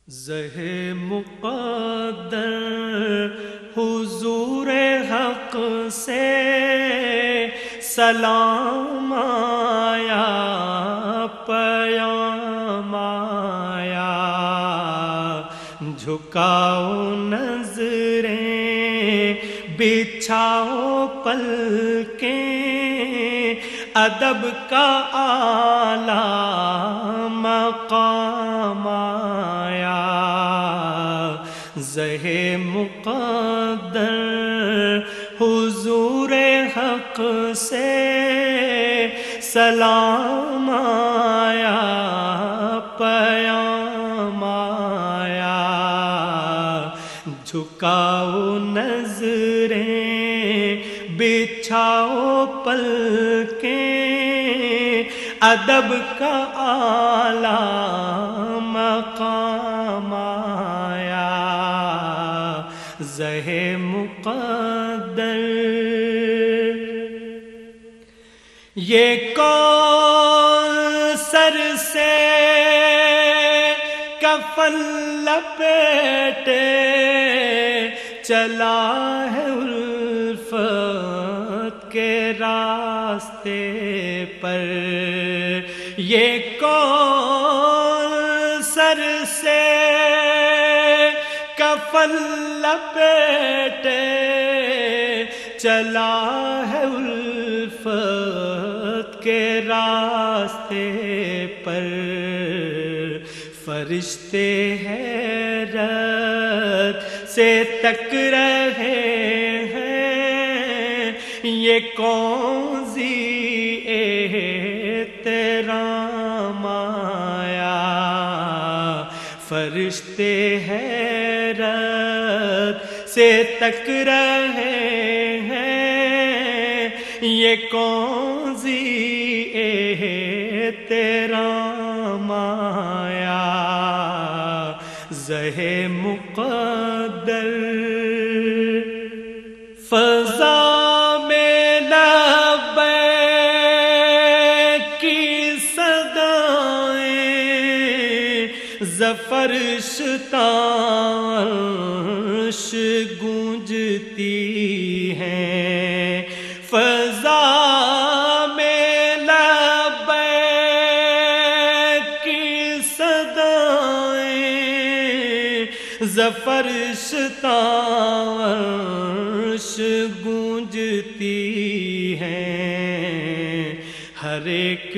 زہ مقدر حضور حق سے سلام آیا، پیام آیا، جھکاؤ نظریں بچھاؤ پلکیں، ادب کا اعلیٰ مقام آیا۔ زہ مقدر حضور حق سے سلام آیا، پیام آیا، جھکاؤ نظریں بچھاؤ پلکیں، ادب کا اعلیٰ مقام آیا۔ زہ مقدر یہ کوثر سے کفن لپیٹے چلا ہے الفت کے راستے پر، یہ کوثر سے کفن لپیٹے چلا ہے الفت کے راستے پر، فرشتے حیرت سے تک رہے ہیں، یہ کون سی احترام آیا۔ فرشتے حیرت سے تک رہے ہیں، یہ کون سی احترام آیا۔ زہ مقدر فضا میں لبیک کی صدائیں، ظفر شتاش گونجتی ہیں، فضا میں لبیک کی صدائیں، ظفر شتاش گونجتی ہیں، ہر ایک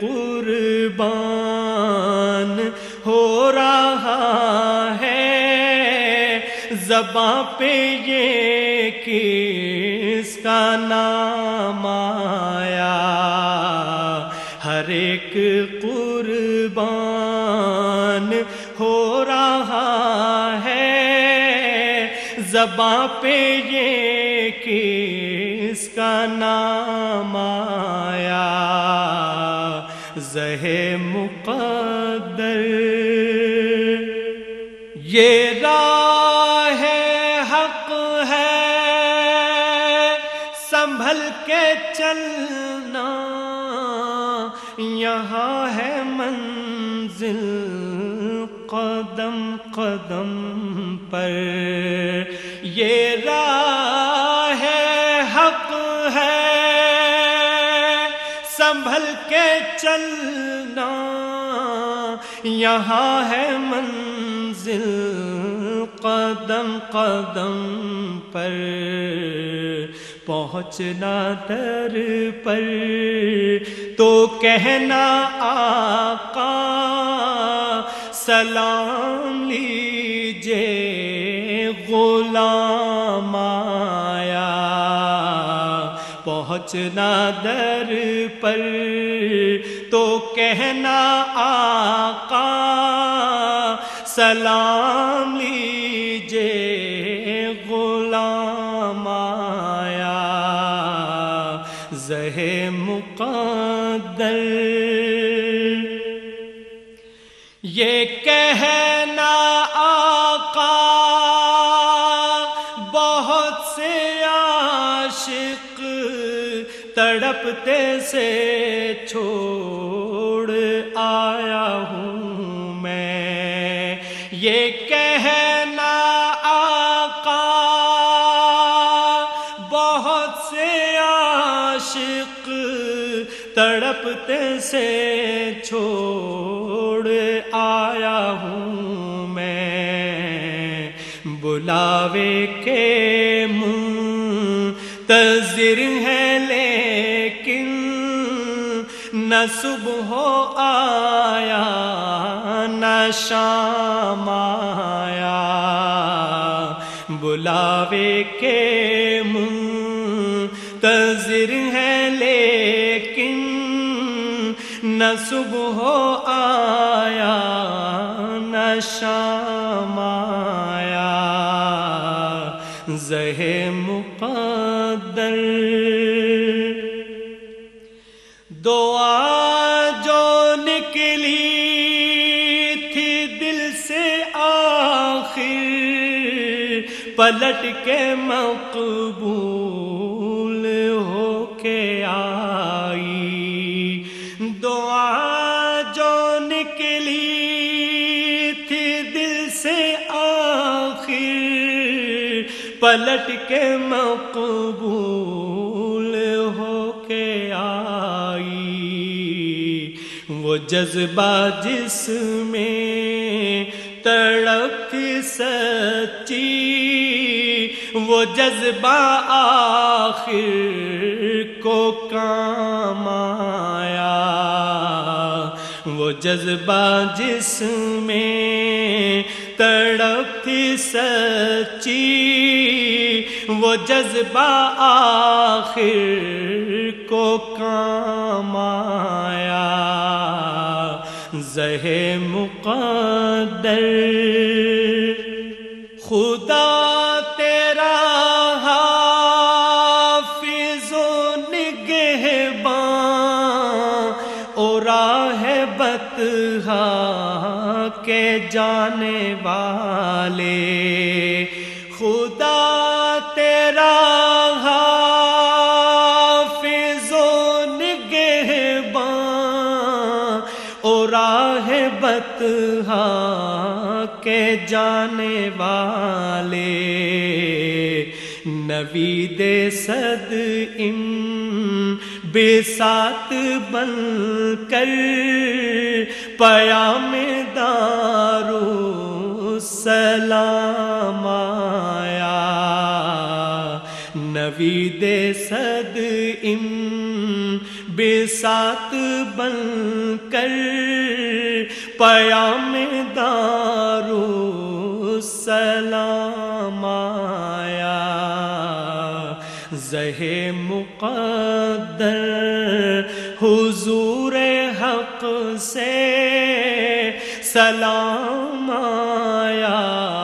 قربان ہو رہا ہے، زباں پہ یہ کس کا نام آیا۔ ہر ایک قربان ہو رہا ہے، زباں پہ یہ کس کا نام آیا۔ زہ مقدر یہ راہ حق ہے، سنبھل کے چلنا، یہاں ہے منزل قدم قدم پر، یہ راہ حق ہے، سنبھل کے چلنا، یہاں ہے منزل قدم قدم پر، پہنچنا در پر تو کہنا آقا سلام لیجے غلام آیا۔ پہنچنا در پر تو کہنا آقا سلام لیجے غلام آیا۔ زہ مقدر یہ کہنا آقا بہت سے عاشق تڑپتے سے چھوڑ آیا ہوں میں، یہ کہنا آقا بہت سے عاشق تڑپتے سے چھوڑ آیا ہوں میں، بلاوے کے منتظر ہے لیکن نہ صبح آیا نہ شام آیا، بلاوے کے منتظر ہے لیکن نہ صبح آیا نہ شام آیا، زہ مقدر دعا جو نکلی تھی دل سے آخر پلٹ کے مقبول ہو کے آئی، دعا جو نکلی تھی دل سے آخر پلٹ کے مقبول ہو کے آئی، وہ جذبہ جس میں تڑپ تھی سچی وہ جذبہ آخر کو کام آیا، وہ جذبہ جس میں تڑپ تھی سچی وہ جذبہ آخر کو کام آیا، زہ مقدر خدا تیرا حافظ و نگہباں اور راہ بطحا کے جانے والے، خدا تیرا حافظ و نگہباں اور راہ بطحا کے جانے والے، نوید صد بساط بن کر پیام دارالسلام آیا، نوید صد بساط بن کر پیام دارالسلام آیا، زہ مقدر حضور حق سے سلام آیا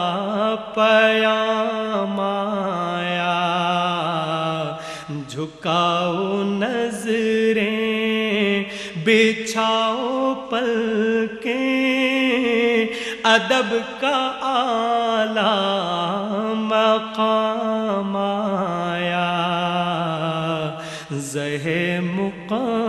پیام آیا، جھکاؤ نظریں بچھاؤ پلکیں ادب کا اعلیٰ مقام آیا، زہ مقام